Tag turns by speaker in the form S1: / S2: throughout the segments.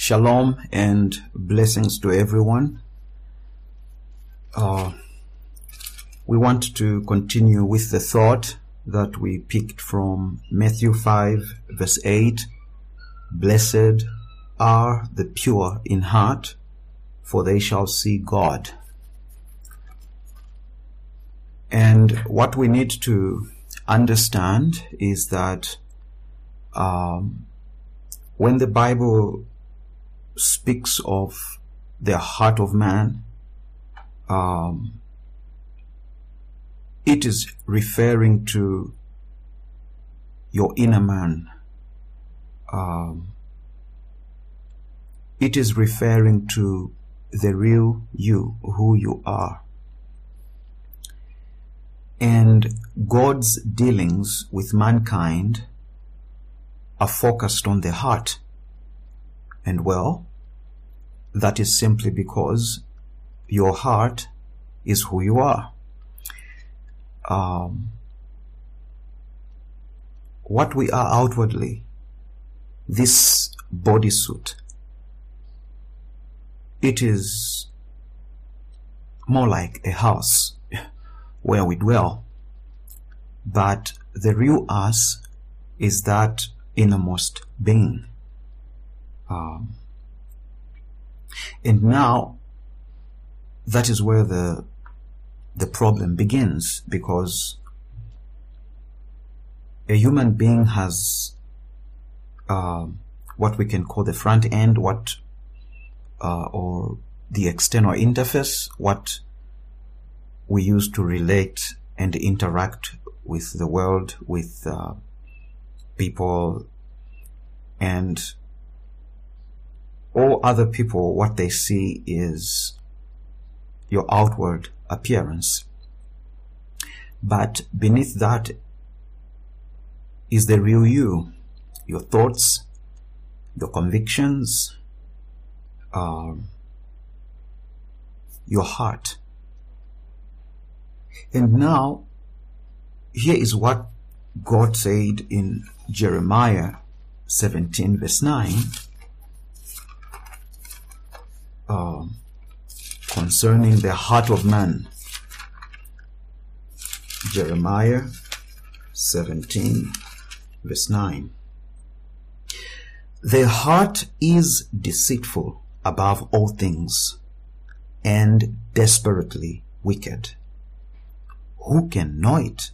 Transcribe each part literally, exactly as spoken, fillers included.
S1: Shalom and blessings to everyone. Uh, we want to continue with the thought that we picked from Matthew five verse eight. Blessed are the pure in heart, for they shall see God. And what we need to understand is that um, when the Bible speaks of the heart of man, um, it is referring to your inner man. Um, it is referring to the real you, who you are. And God's dealings with mankind are focused on the heart. And well, that is simply because your heart is who you are. Um, what we are outwardly, this bodysuit, it is more like a house where we dwell. But the real us is that innermost being. Um, and now that is where the the problem begins, because a human being has uh, what we can call the front end, what uh, or the external interface, what we use to relate and interact with the world, with uh, people, and all other people. What they see is your outward appearance. But beneath that is the real you, your thoughts, your convictions, um, your heart. And now, here is what God said in Jeremiah seventeen verse nine. Um, concerning the heart of man. Jeremiah seventeen verse nine. The heart is deceitful above all things and desperately wicked. Who can know it?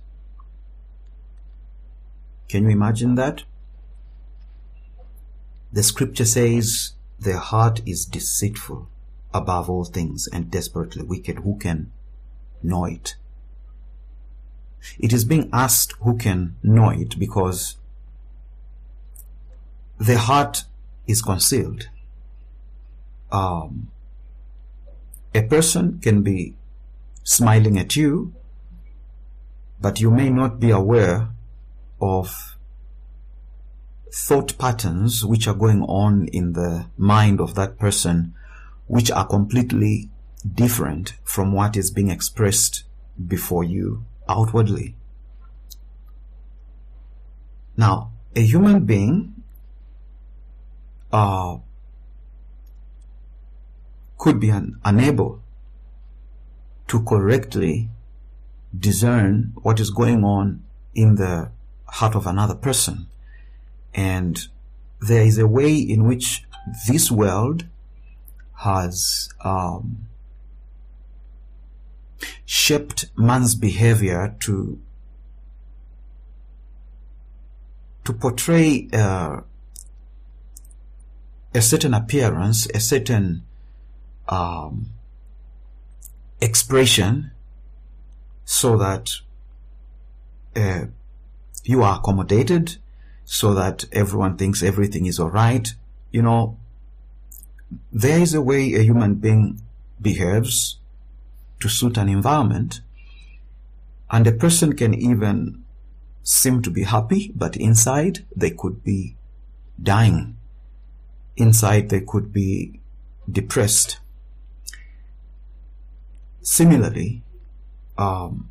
S1: Can you imagine that? The scripture says the heart is deceitful above all things and desperately wicked. Who can know it? It is being asked who can know it because the heart is concealed. Um, a person can be smiling at you, but you may not be aware of thought patterns which are going on in the mind of that person, which are completely different from what is being expressed before you outwardly. Now, a human being uh, could be un- unable to correctly discern what is going on in the heart of another person. And there is a way in which this world has um, shaped man's behavior to to portray uh, a certain appearance, a certain um, expression, so that uh, you are accommodated, so that everyone thinks everything is all right. You know, there is a way a human being behaves to suit an environment, and a person can even seem to be happy, but inside they could be dying. Inside they could be depressed. Similarly, um,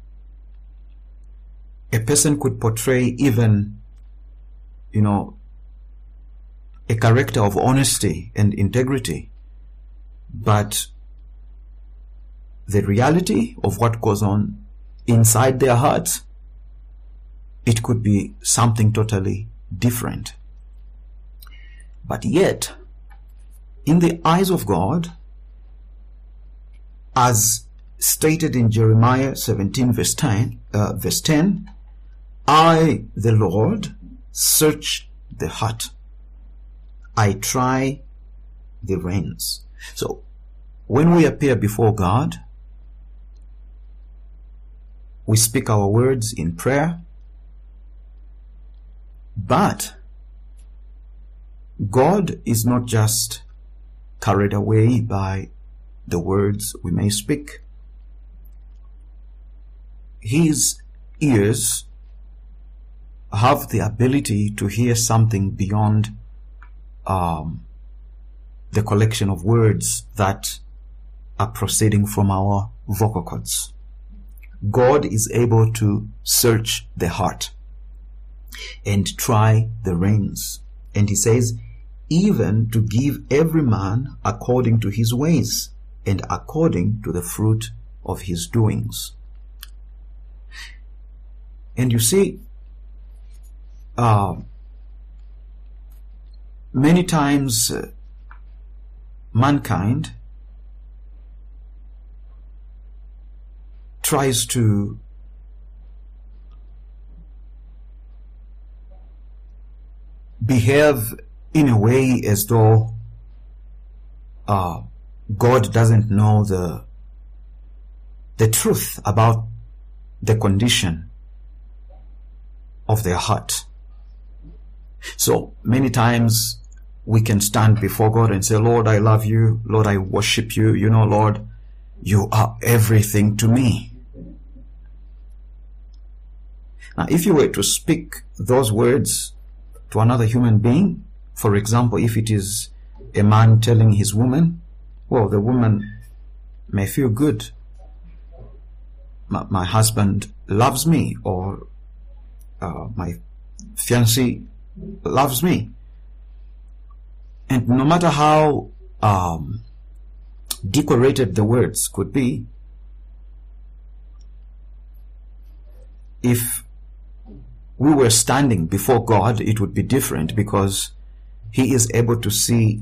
S1: a person could portray even, you know, a character of honesty and integrity, but the reality of what goes on inside their hearts, it could be something totally different. But yet, in the eyes of God, as stated in Jeremiah seventeen verse ten, uh, verse ten, I, the Lord, search the heart. I try the reins. So, when we appear before God, we speak our words in prayer, but God is not just carried away by the words we may speak. His ears have the ability to hear something beyond um, the collection of words that are proceeding from our vocal cords. God is able to search the heart and try the reins. And he says, even to give every man according to his ways and according to the fruit of his doings. And you see, uh, many times uh, mankind tries to behave in a way as though uh, God doesn't know the the truth about the condition of their heart. So many times we can stand before God and say, Lord, I love you. Lord, I worship you. You know, Lord, you are everything to me. Now, if you were to speak those words to another human being, for example, if it is a man telling his woman, well, the woman may feel good. My, my husband loves me, or uh, my fiancé loves me. And no matter how um, decorated the words could be, if we were standing before God, it would be different, because He is able to see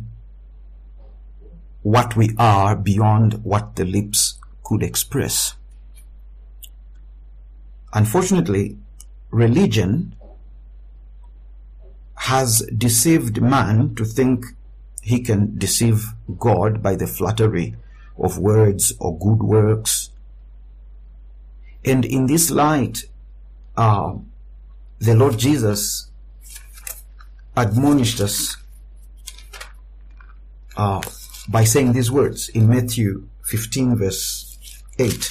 S1: what we are beyond what the lips could express. Unfortunately, religion has deceived man to think he can deceive God by the flattery of words or good works. And in this light, uh, the Lord Jesus admonished us uh, by saying these words in Matthew fifteen verse eight.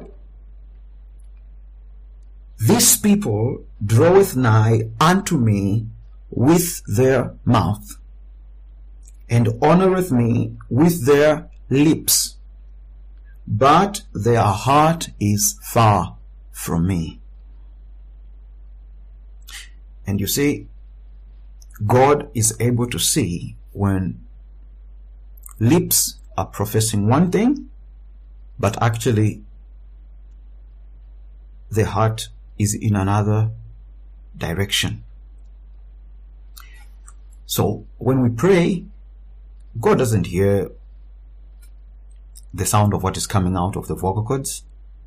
S1: This people draweth nigh unto me with their mouth, and honoureth me with their lips, but their heart is far from me. And you see, God is able to see when lips are professing one thing, but actually the heart is in another direction. So when we pray, God doesn't hear the sound of what is coming out of the vocal cords.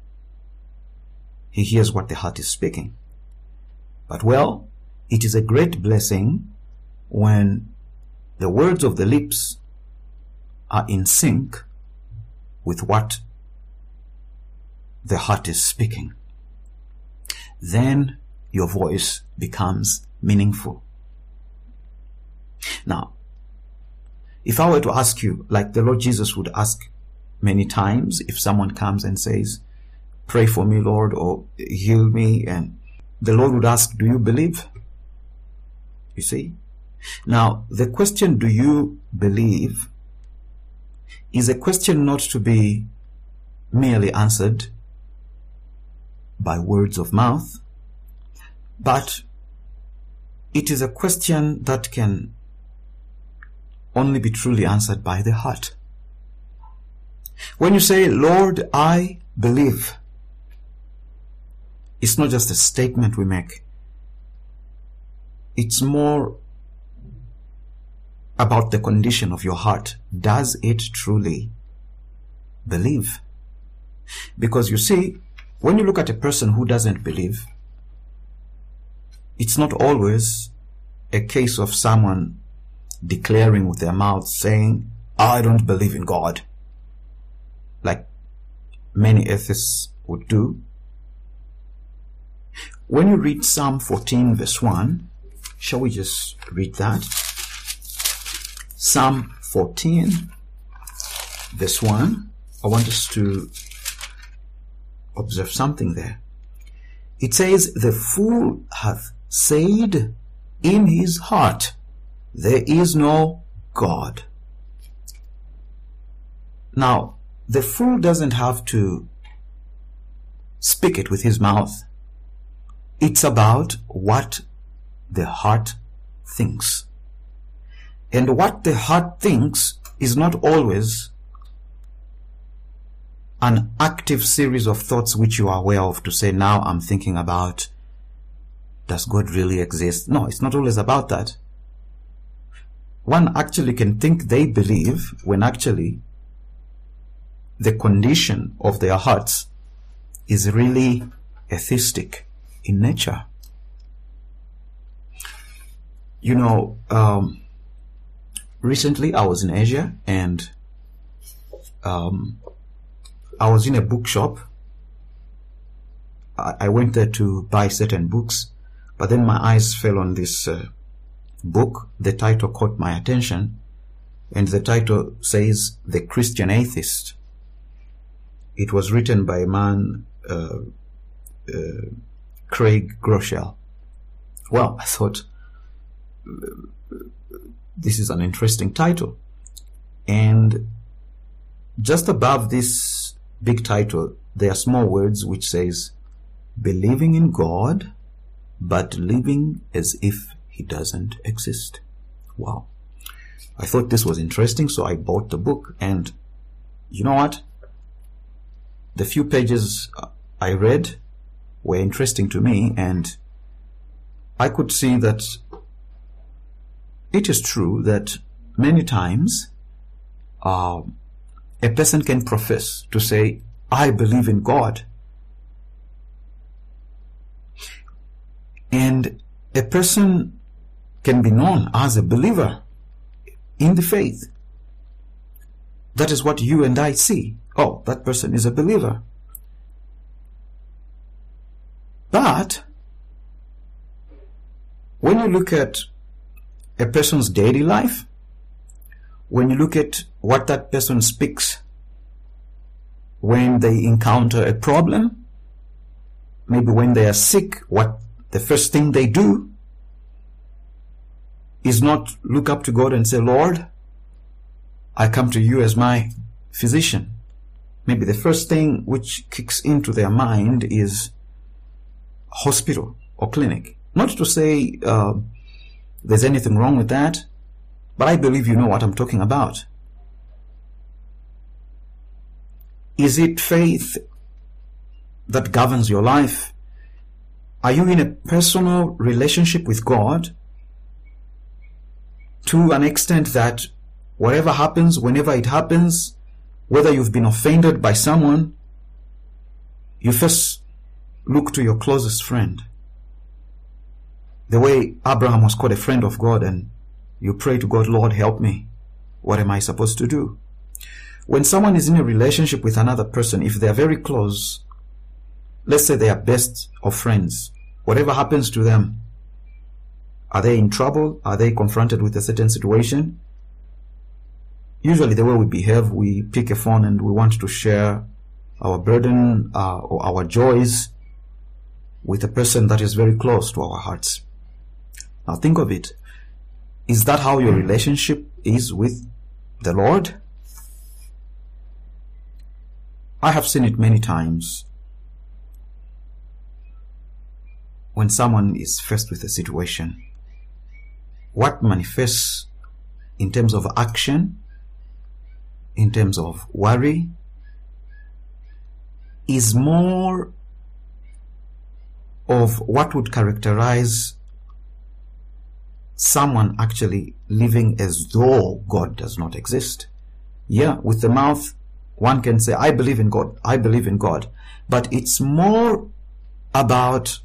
S1: He hears what the heart is speaking. But well, it is a great blessing when the words of the lips are in sync with what the heart is speaking. Then your voice becomes meaningful. Now, if I were to ask you, like the Lord Jesus would ask many times, if someone comes and says, pray for me, Lord, or heal me, and the Lord would ask, do you believe? You see? Now, the question, do you believe, is a question not to be merely answered by words of mouth, but it is a question that can only be truly answered by the heart. When you say, Lord, I believe, it's not just a statement we make. It's more about the condition of your heart. Does it truly believe? Because you see, when you look at a person who doesn't believe, it's not always a case of someone declaring with their mouth, saying, I don't believe in God, like many atheists would do. When you read Psalm fourteen verse one, shall we just read that? Psalm fourteen verse one, I want us to observe something there. It says, the fool hath said in his heart, there is no God. Now, the fool doesn't have to speak it with his mouth. It's about what the heart thinks. And what the heart thinks is not always an active series of thoughts which you are aware of to say, now I'm thinking about, does God really exist? No, it's not always about that. One actually can think they believe when actually the condition of their hearts is really atheistic in nature. You know, um, recently I was in Asia, and um, I was in a bookshop. I, I went there to buy certain books, but then my eyes fell on this uh, book. The title caught my attention, and the title says, The Christian Atheist. It was written by a man, uh, uh, Craig Groeschel. Well, I thought, uh, this is an interesting title. And just above this big title, there are small words which says, believing in God, but living as if he doesn't exist. Wow. I thought this was interesting, so I bought the book. And you know what? The few pages I read were interesting to me, and I could see that it is true that many times uh, a person can profess to say, I believe in God. And a person can be known as a believer in the faith. That is what you and I see. Oh, that person is a believer. But when you look at a person's daily life, when you look at what that person speaks when they encounter a problem, maybe when they are sick, what the first thing they do is not look up to God and say, Lord, I come to you as my physician. Maybe the first thing which kicks into their mind is hospital or clinic. Not to say uh, there's anything wrong with that, but I believe you know what I'm talking about. Is it faith that governs your life? Are you in a personal relationship with God to an extent that whatever happens, whenever it happens, whether you've been offended by someone, you first look to your closest friend? The way Abraham was called a friend of God, and you pray to God, Lord, help me. What am I supposed to do? When someone is in a relationship with another person, if they are very close, let's say they are best of friends, whatever happens to them, are they in trouble? Are they confronted with a certain situation? Usually the way we behave, we pick a phone and we want to share our burden uh, or our joys with a person that is very close to our hearts. Now think of it. Is that how your relationship is with the Lord? I have seen it many times. When someone is faced with a situation, what manifests in terms of action, in terms of worry, is more of what would characterize someone actually living as though God does not exist. Yeah, with the mouth, one can say, I believe in God, I believe in God. But it's more about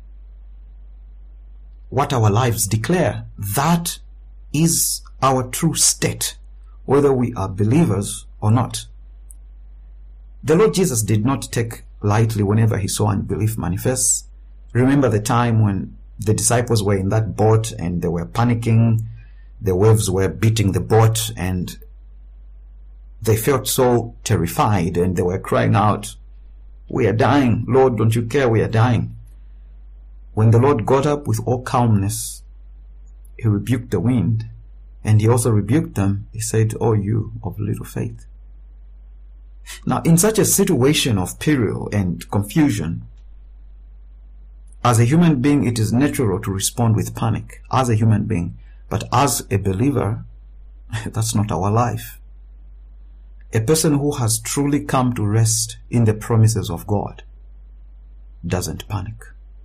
S1: what our lives declare. That is our true state, whether we are believers or not. The Lord Jesus did not take lightly whenever he saw unbelief manifest. Remember the time when the disciples were in that boat and they were panicking, the waves were beating the boat, and they felt so terrified and they were crying out, we are dying, Lord, don't you care, we are dying. When the Lord got up with all calmness, he rebuked the wind, and he also rebuked them. He said, oh, you of little faith. Now, in such a situation of peril and confusion, as a human being, it is natural to respond with panic, as a human being. But as a believer, that's not our life. A person who has truly come to rest in the promises of God doesn't panic.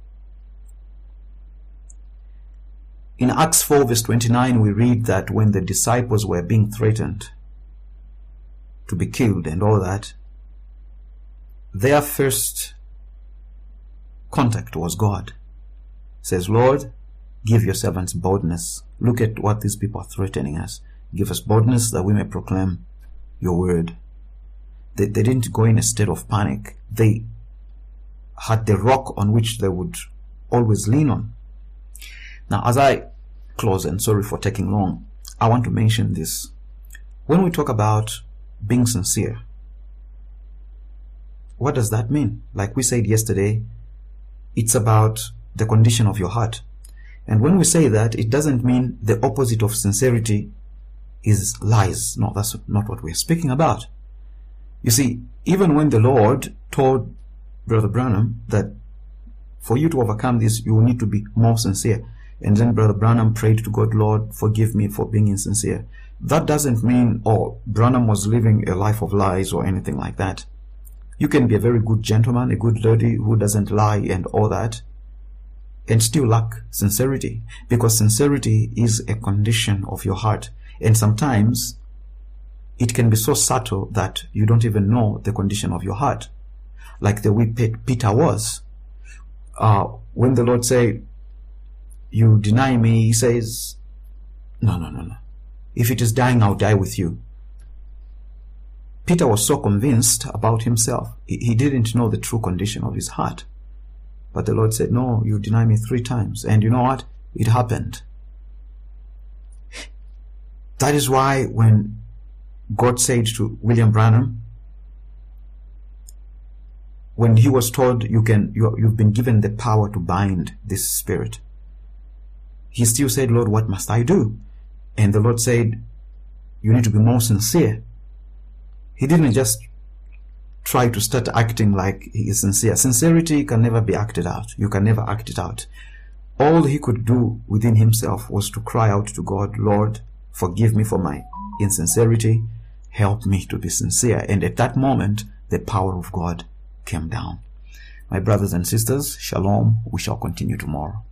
S1: In Acts four verse twenty-nine, we read that when the disciples were being threatened to be killed and all that, their first contact was God. It says, Lord, give your servants boldness. Look at what these people are threatening us. Give us boldness that we may proclaim your word. They, they didn't go in a state of panic. They had the rock on which they would always lean on. Now, as I close, and sorry for taking long, I want to mention this. When we talk about being sincere, what does that mean? Like we said yesterday, it's about the condition of your heart. And when we say that, it doesn't mean the opposite of sincerity is lies. No, that's not what we're speaking about. You see, even when the Lord told Brother Branham that for you to overcome this, you will need to be more sincere. And then Brother Branham prayed to God, Lord, forgive me for being insincere. That doesn't mean, oh, Branham was living a life of lies or anything like that. You can be a very good gentleman, a good lady who doesn't lie and all that, and still lack sincerity, because sincerity is a condition of your heart. And sometimes it can be so subtle that you don't even know the condition of your heart, like the way Peter was. Uh, when the Lord said, you deny me, he says, no, no, no, no. If it is dying, I'll die with you. Peter was so convinced about himself, he didn't know the true condition of his heart. But the Lord said, no, you deny me three times. And you know what? It happened. That is why when God said to William Branham, when he was told, you can, you, you've been given the power to bind this spirit, he still said, Lord, what must I do? And the Lord said, you need to be more sincere. He didn't just try to start acting like he is sincere. Sincerity can never be acted out. You can never act it out. All he could do within himself was to cry out to God, Lord, forgive me for my insincerity. Help me to be sincere. And at that moment, the power of God came down. My brothers and sisters, shalom. We shall continue tomorrow.